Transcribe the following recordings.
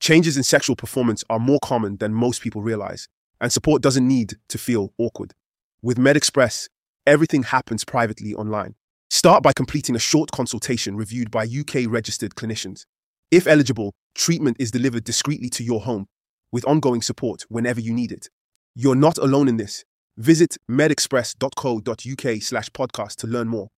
Changes in sexual performance are more common than most people realize, and support doesn't need to feel awkward. With MedExpress, everything happens privately online. Start by completing a short consultation reviewed by UK-registered clinicians. If eligible, treatment is delivered discreetly to your home, with ongoing support whenever you need it. You're not alone in this. Visit medexpress.co.uk/podcast to learn more.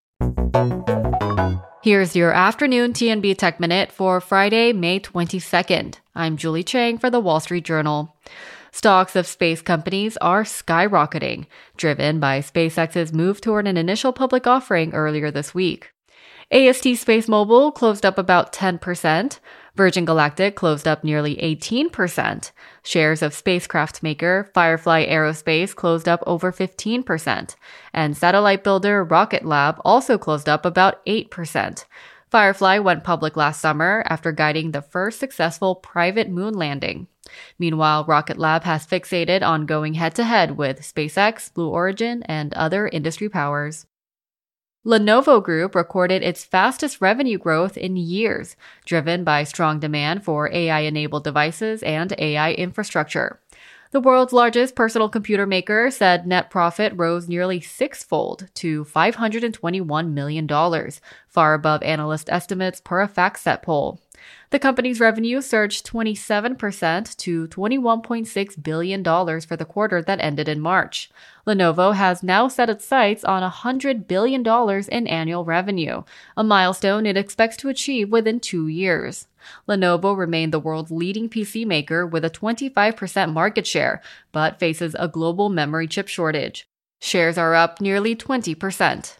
Here's your afternoon TNB Tech Minute for Friday, May 22nd. I'm Julie Chang for the Wall Street Journal. Stocks of space companies are skyrocketing, driven by SpaceX's move toward an initial public offering earlier this week. AST SpaceMobile closed up about 10%. Virgin Galactic closed up nearly 18%. Shares of spacecraft maker Firefly Aerospace closed up over 15%. And satellite builder Rocket Lab also closed up about 8%. Firefly went public last summer after guiding the first successful private moon landing. Meanwhile, Rocket Lab has fixated on going head-to-head with SpaceX, Blue Origin, and other industry powers. Lenovo Group recorded its fastest revenue growth in years, driven by strong demand for AI-enabled devices and AI infrastructure. The world's largest personal computer maker said net profit rose nearly sixfold to $521 million, far above analyst estimates per a FactSet poll. The company's revenue surged 27% to $21.6 billion for the quarter that ended in March. Lenovo has now set its sights on $100 billion in annual revenue, a milestone it expects to achieve within 2 years. Lenovo remained the world's leading PC maker with a 25% market share, but faces a global memory chip shortage. Shares are up nearly 20%.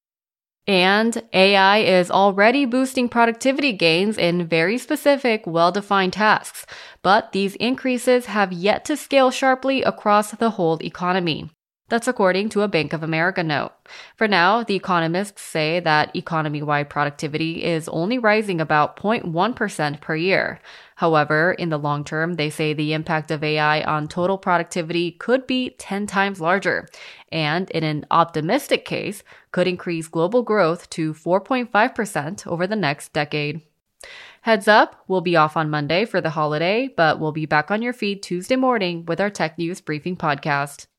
And AI is already boosting productivity gains in very specific, well-defined tasks, but these increases have yet to scale sharply across the whole economy. That's according to a Bank of America note. For now, the economists say that economy-wide productivity is only rising about 0.1% per year. However, in the long term, they say the impact of AI on total productivity could be 10 times larger, and in an optimistic case, could increase global growth to 4.5% over the next decade. Heads up, we'll be off on Monday for the holiday, but we'll be back on your feed Tuesday morning with our Tech News Briefing podcast.